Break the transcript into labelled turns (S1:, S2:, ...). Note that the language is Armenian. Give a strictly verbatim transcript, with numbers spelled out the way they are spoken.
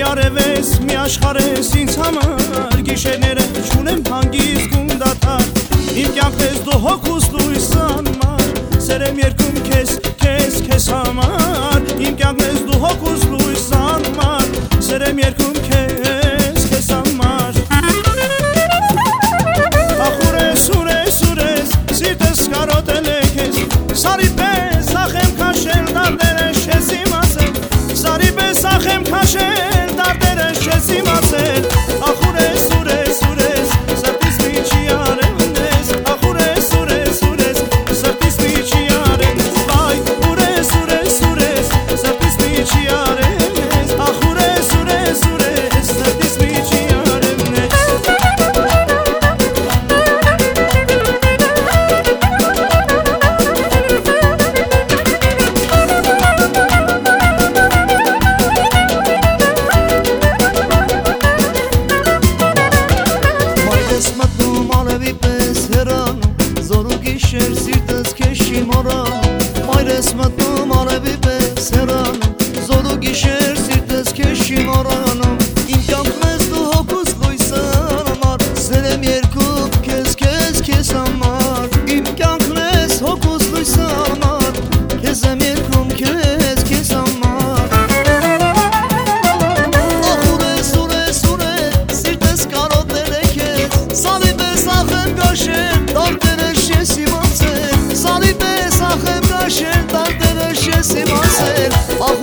S1: արևես մի աշխարհ ես ինձ համար Գիշերները չունեմ հանգիստ գունդատար Իմ կյանքն ես դու հոգուս լույս անմար Սեր եմ երկում քեզ, քեզ, քեզ համար Իմ կյանքն ես դու հոգուս լույս անմար Սեր եմ երկում քեզ, քեզ համար Ախուր ես, ուր ես, ուր ես, սիրտս կարոտել է քեզ Սարի պես ախ եմ քաշել, դարդերը շես իմացել Սարի պես ախ եմ քաշել, դարդերը շես իմացել Ախուր ես, ուր ես, ուր ես, սրտիս մի չի արել ես Ախուր ես, ուր ես, ուր ես, սրտիս մի չի արել ես Վայ, ուր ես, ուր ես, ուր ես, սրտիս մի չի արել ես Ախուր ես, ուր ես, ուր ես, սրտիս մի չի արել ես Մտնում արևի պես հեռանում Զորու գիշեր սիրտս քեզ չի մոռանում Մայր ես մտնում արևի պես հեռանում Զորու գիշեր սիրտս քեզ չի մոռանում Իմ կյանքն ես դու հոգուս լույսը համար Սեր եմ երկում քեզ, քեզ, քեզ համար Իմ կյանքն ես հոգուս լույսը համար Քեզ եմ երկում քեզ, քեզ համար Ախուր ես, ուր ես, ուր ես, սիրտս կարոտել է քեզ Սալի պես ախ եմ գաշել, դարդերը շես իմացել Սալի պես ախ եմ գաշել, դարդերը շես իմացել